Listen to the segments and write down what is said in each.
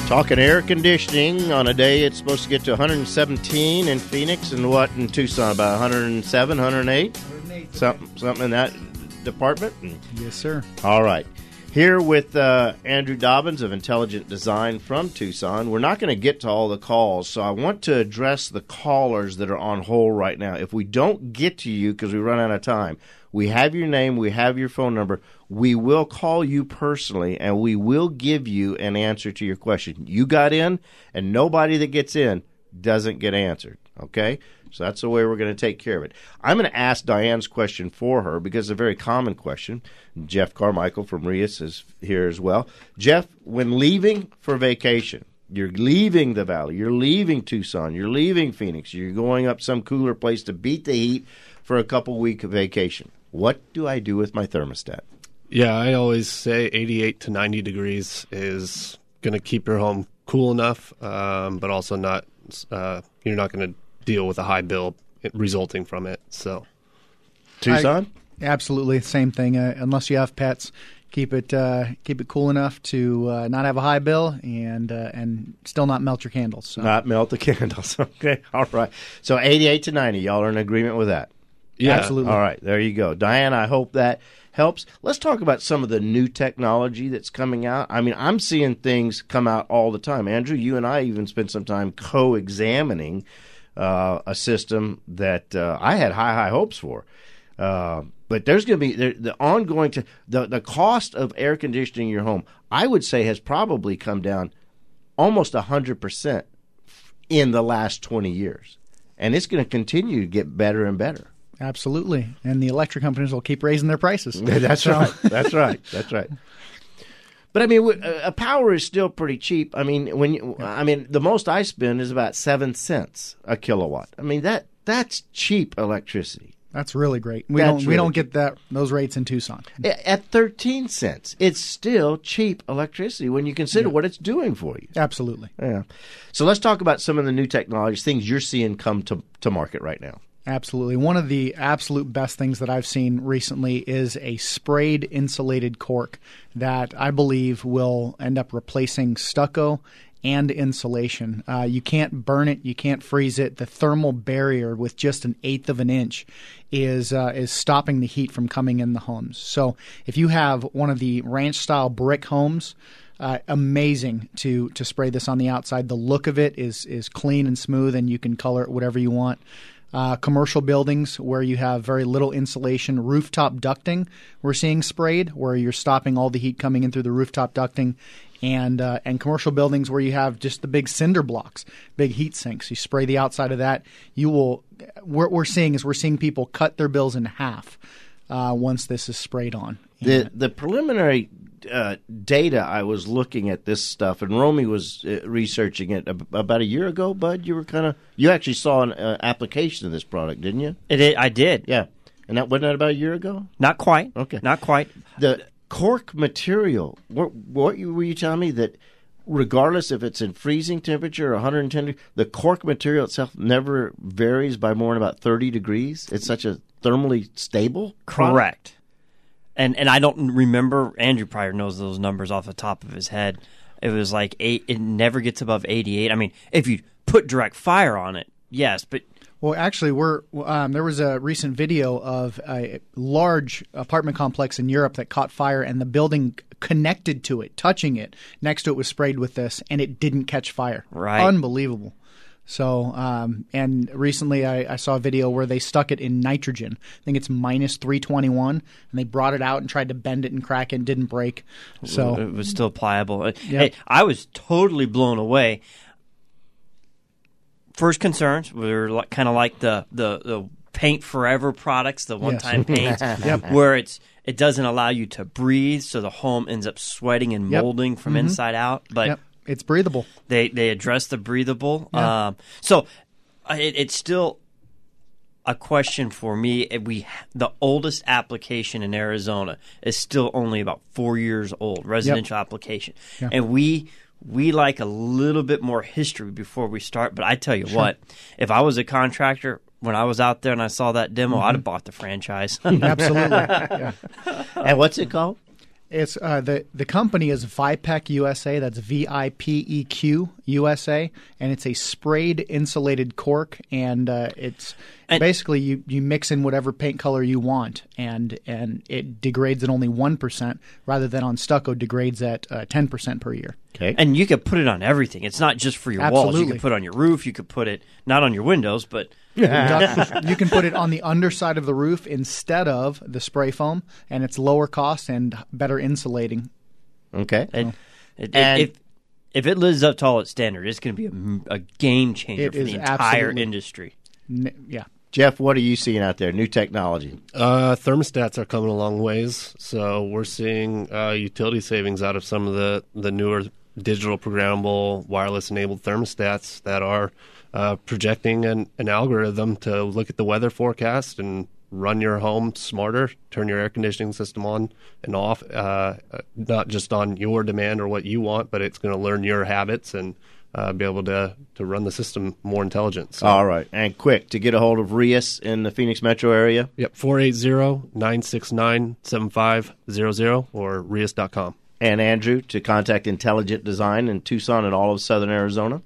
Talking air conditioning on a day it's supposed to get to 117 in Phoenix and what in Tucson, about 107, 108? 108. Something in that department? Yes, sir. All right. Here with Andrew Dobbins of Intelligent Design from Tucson. We're not going to get to all the calls, so I want to address the callers that are on hold right now. If we don't get to you because we run out of time, we have your name, we have your phone number. We will call you personally, and we will give you an answer to your question. You got in, and nobody that gets in doesn't get answered, okay? So that's the way we're going to take care of it. I'm going to ask Diane's question for her because it's a very common question. Jeff Carmichael from Rias is here as well. Jeff, when leaving for vacation, you're leaving the valley, you're leaving Tucson, you're leaving Phoenix, you're going up some cooler place to beat the heat for a couple-week vacation. What do I do with my thermostat? Yeah, I always say 88 to 90 degrees is going to keep your home cool enough, but also not you're not going to deal with a high bill resulting from it. So, Tucson? Absolutely, same thing. Unless you have pets, keep it cool enough to not have a high bill and still not melt your candles. So. Not melt the candles. Okay, all right. So 88 to 90, y'all are in agreement with that? Yeah, absolutely. All right, there you go. Diane, I hope that helps. Let's talk about some of the new technology that's coming out. I mean, I'm seeing things come out all the time. Andrew, you and I even spent some time co-examining a system that I had high hopes for. But there's going to be the ongoing the cost of air conditioning your home, I would say, has probably come down almost 100% in the last 20 years. And it's going to continue to get better and better. Absolutely. And the electric companies will keep raising their prices. That's right. That's right. That's right. But I mean, power is still pretty cheap. I mean, the most I spend is about 7 cents a kilowatt. I mean, that's cheap electricity. That's really great. We That's don't get those rates in Tucson. At 13 cents, it's still cheap electricity when you consider what it's doing for you. Absolutely. Yeah. So let's talk about some of the new technologies, things you're seeing come to market right now. Absolutely. One of the absolute best things that I've seen recently is a sprayed insulated cork that I believe will end up replacing stucco and insulation. You can't burn it. You can't freeze it. The thermal barrier with just 1/8 of an inch is stopping the heat from coming in the homes. So if you have one of the ranch-style brick homes, amazing to spray this on the outside. The look of it is clean and smooth, and you can color it whatever you want. Commercial buildings where you have very little insulation, rooftop ducting we're seeing sprayed, where you're stopping all the heat coming in through the rooftop ducting, and commercial buildings where you have just the big cinder blocks, big heat sinks. You spray the outside of that. What we're seeing people cut their bills in half once this is sprayed on. The preliminary data, I was looking at this stuff, and Romy was researching it about a year ago. Bud, you actually saw an application of this product, didn't you? I did. Yeah, and wasn't that about a year ago? Not quite. Okay, not quite. The cork were you telling me that regardless if it's in freezing temperature or 110 degrees, the cork material itself never varies by more than about 30 degrees? It's such a thermally stable product? Correct. And I don't remember, Andrew probably knows those numbers off the top of his head. It was like 8, it never gets above 88. I mean, if you put direct fire on it, yes, but... Well, actually, there was a recent video of a large apartment complex in Europe that caught fire, and the building connected to it, touching it, next to it was sprayed with this, and it didn't catch fire. Right. Unbelievable. So, and recently I saw a video where they stuck it in nitrogen. I think it's minus 321, and they brought it out and tried to bend it and crack it and didn't break. So it was still pliable. Yep. Hey, I was totally blown away. First concerns were kind of like the Paint Forever products, the one-time paints, where it doesn't allow you to breathe, so the home ends up sweating and molding from inside out. But it's breathable. They address the breathable. Yeah. So it's still a question for me. The oldest application in Arizona is still only about 4 years old, residential application. Yeah. And we like a little bit more history before we start. But I tell you what, if I was a contractor, when I was out there and I saw that demo, I'd have bought the franchise. Absolutely. Yeah. And what's it called? It's the company is Vipec USA. That's VIPEQ USA, and it's a sprayed insulated cork, and it's basically you mix in whatever paint color you want, and it degrades at only 1% rather than on stucco degrades at 10% per year. Okay, and you can put it on everything. It's not just for your walls. You can put it on your roof. You could put it not on your windows, but you can put it on the underside of the roof instead of the spray foam, and it's lower cost and better insulating. Okay. And if it lives up to all its standard, it's going to be a game changer for the entire industry. Yeah. Jeff, what are you seeing out there? New technology. Thermostats are coming a long ways, so we're seeing utility savings out of some of the newer digital programmable wireless enabled thermostats that are projecting an algorithm to look at the weather forecast and run your home smarter, turn your air conditioning system on and off, not just on your demand or what you want, but it's going to learn your habits and be able to run the system more intelligent. So. All right. And quick, to get a hold of Rias in the Phoenix metro area? Yep, 480-969-7500 or rias.com. And Andrew, to contact Intelligent Design in Tucson and all of Southern Arizona?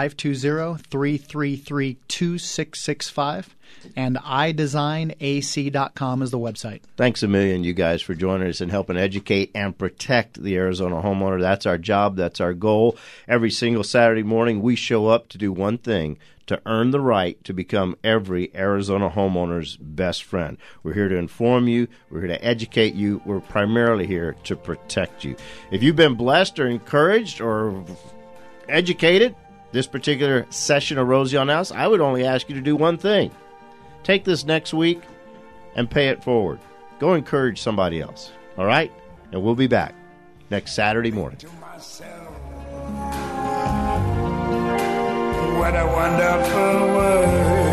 520-333-2665. And iDesignAC.com is the website. Thanks a million, you guys, for joining us and helping educate and protect the Arizona homeowner. That's our job. That's our goal. Every single Saturday morning, we show up to do one thing, to earn the right to become every Arizona homeowner's best friend. We're here to inform you. We're here to educate you. We're primarily here to protect you. If you've been blessed or encouraged or educated this particular session of Rosie on House, I would only ask you to do one thing. Take this next week and pay it forward. Go encourage somebody else. All right? And we'll be back next Saturday morning. What a wonderful world.